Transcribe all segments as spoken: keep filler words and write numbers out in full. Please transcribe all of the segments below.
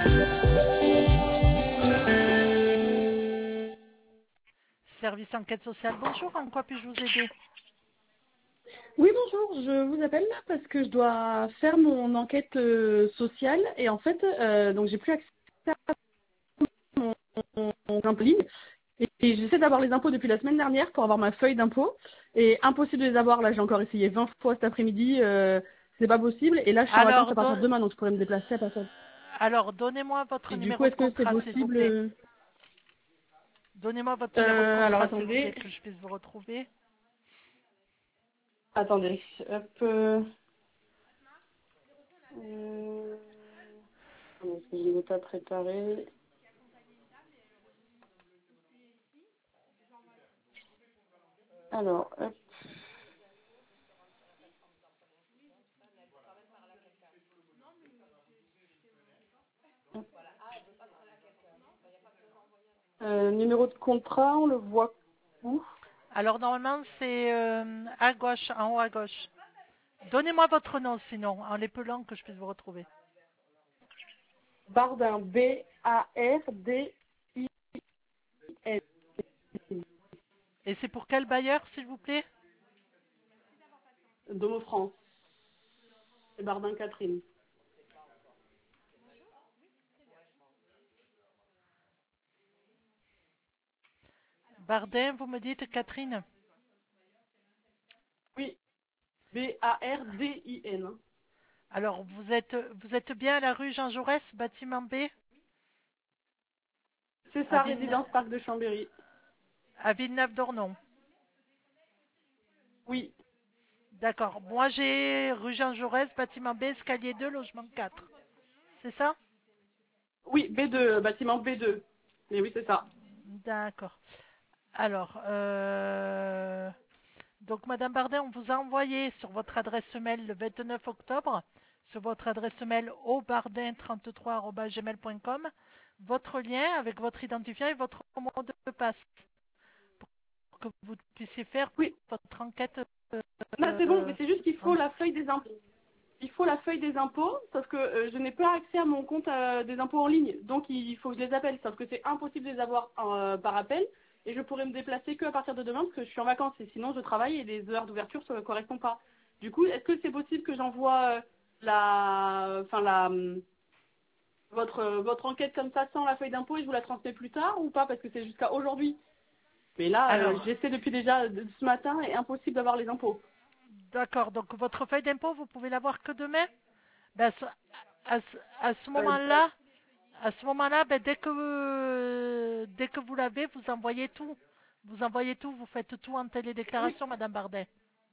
Service enquête sociale, bonjour, en quoi puis-je vous aider? Oui, bonjour, je vous appelle là parce que je dois faire mon enquête euh, sociale et en fait, euh, donc j'ai plus accès à mon, mon, mon impôt ligne et, et j'essaie d'avoir les impôts depuis la semaine dernière pour avoir ma feuille d'impôt et impossible de les avoir. Là, j'ai encore essayé vingt fois cet après-midi, euh, c'est pas possible et là, je suis en vacances Alors, à partir de don- demain donc je pourrais me déplacer à partir. alors donnez-moi votre Et du coup, numéro de est-ce que c'est contrat, s'il vous possible plaît. euh, Donnez-moi votre numéro de euh, Alors contrat, s'il vous attendez, plaît, que je puisse vous retrouver. attendez, hop. Euh, euh, parce que je ne l'ai pas préparé. Alors, hop. Euh, numéro de contrat, on le voit où? Alors, normalement, c'est euh, à gauche, en haut à gauche. Donnez-moi votre nom, sinon, en l'épelant, que je puisse vous retrouver. Bardin, B A R D I N. Et c'est pour quel bailleur, s'il vous plaît? Domo France. C'est Bardin Catherine. Bardin, vous me dites, Catherine? Oui, B A R D I N. Alors, vous êtes, vous êtes bien à la rue Jean Jaurès, bâtiment B, C'est à, sa Ville, résidence Parc de Chambéry. à Villeneuve-d'Ornon. Oui, D'accord. Moi, j'ai rue Jean Jaurès, bâtiment B, escalier deux, logement quatre. C'est ça? oui, B deux, bâtiment B deux. Mais oui, c'est ça. D'accord. Alors, euh, donc, Madame Bardet, on vous a envoyé sur votre adresse mail le vingt-neuf octobre, sur votre adresse mail au bardin trente-trois arobase gmail point com, votre lien avec votre identifiant et votre mot de passe pour que vous puissiez faire Oui, votre enquête là c'est bon, euh, mais c'est juste qu'il en faut la feuille des impôts. Il faut la feuille des impôts, sauf que euh, je n'ai pas accès à mon compte euh, des impôts en ligne. Donc il faut que je les appelle, sauf que c'est impossible de les avoir euh, par appel. Et je pourrais me déplacer que à partir de demain parce que je suis en vacances et sinon je travaille et les heures d'ouverture ne correspondent pas. Du coup, est-ce que c'est possible que j'envoie euh, la, enfin la, hum, votre euh, votre enquête comme ça sans la feuille d'impôt et je vous la transmets plus tard ou pas parce que c'est jusqu'à aujourd'hui. Mais là, euh, Alors, j'essaie depuis déjà de- ce matin et impossible d'avoir les impôts. d'accord. Donc, votre feuille d'impôt, vous pouvez l'avoir que demain? Ben, à, ce- à ce Euh, moment-là, à ce moment-là, ben, dès que euh, dès que vous l'avez, vous envoyez tout. Vous envoyez tout, vous faites tout en oui, télédéclaration, Madame Bardet.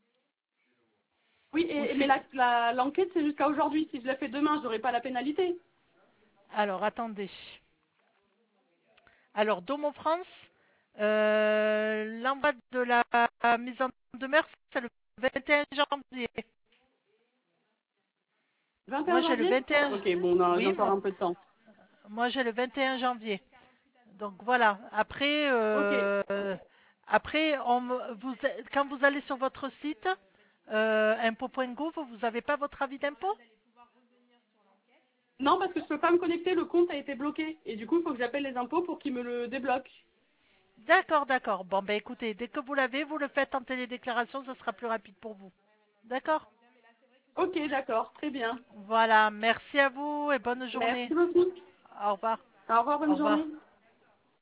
oui, Ou et, mais si, la- la- l'enquête c'est jusqu'à aujourd'hui. Si je la fais demain, je n'aurai pas la pénalité. alors attendez. Alors, Domo France, euh, l'envoi de la mise en demeure, c'est le vingt et un janvier. Moi, vingt et un j'ai le janvier. vingt et un. Ok, bon, on a- j'ai Oui, encore moi, un peu de temps. moi j'ai le vingt et un janvier. Donc voilà. Après, Ok, euh, après, on me- vous, quand vous allez sur votre site euh, impôt point gouv, vous n'avez pas votre avis d'impôt? non parce que je peux pas me connecter, le compte a été bloqué et du coup il faut que j'appelle les impôts pour qu'ils me le débloquent. D'accord, d'accord. Bon, ben écoutez, dès que vous l'avez, vous le faites en télédéclaration, ce sera plus rapide pour vous. D'accord? Ok, d'accord, très bien. Voilà. Merci à vous et bonne journée. Merci beaucoup. Au revoir. Au revoir, Au bonne revoir. journée.